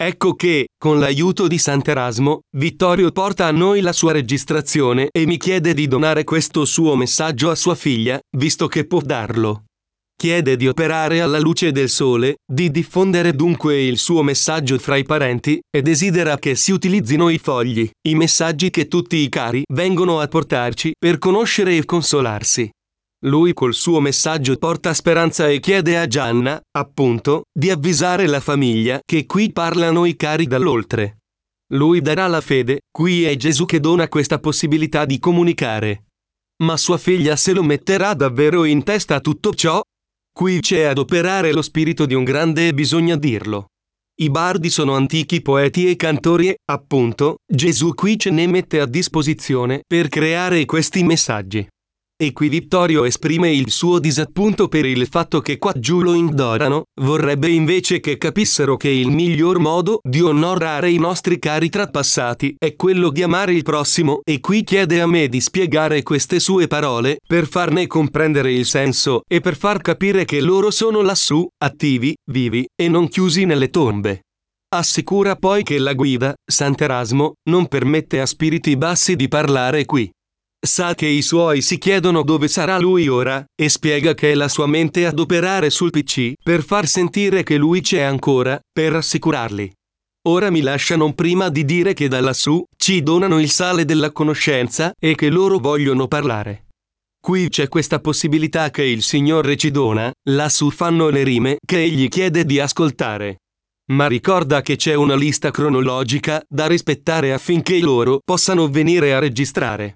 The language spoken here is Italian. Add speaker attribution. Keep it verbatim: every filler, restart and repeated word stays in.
Speaker 1: Ecco che, con l'aiuto di Sant'Erasmo, Vittorio porta a noi la sua registrazione e mi chiede di donare questo suo messaggio a sua figlia, visto che può darlo. Chiede di operare alla luce del sole, di diffondere dunque il suo messaggio fra i parenti, e desidera che si utilizzino i fogli, i messaggi che tutti i cari vengono a portarci per conoscere e consolarsi. Lui col suo messaggio porta speranza e chiede a Gianna, appunto, di avvisare la famiglia che qui parlano i cari dall'oltre. Lui darà la fede, qui è Gesù che dona questa possibilità di comunicare. Ma sua figlia se lo metterà davvero in testa tutto ciò? Qui c'è ad operare lo spirito di un grande e bisogna dirlo. I bardi sono antichi poeti e cantori e, appunto, Gesù qui ce ne mette a disposizione per creare questi messaggi. E qui Vittorio esprime il suo disappunto per il fatto che qua giù lo ignorano, vorrebbe invece che capissero che il miglior modo di onorare i nostri cari trapassati è quello di amare il prossimo e qui chiede a me di spiegare queste sue parole per farne comprendere il senso e per far capire che loro sono lassù, attivi, vivi e non chiusi nelle tombe. Assicura poi che la guida, Sant'Erasmo, non permette a spiriti bassi di parlare qui. Sa che i suoi si chiedono dove sarà lui ora, e spiega che è la sua mente ad operare sul P C per far sentire che lui c'è ancora, per rassicurarli. Ora mi lascia non prima di dire che da lassù ci donano il sale della conoscenza e che loro vogliono parlare. Qui c'è questa possibilità che il Signore ci dona, lassù fanno le rime che egli chiede di ascoltare. Ma ricorda che c'è una lista cronologica da rispettare affinché loro possano venire a registrare.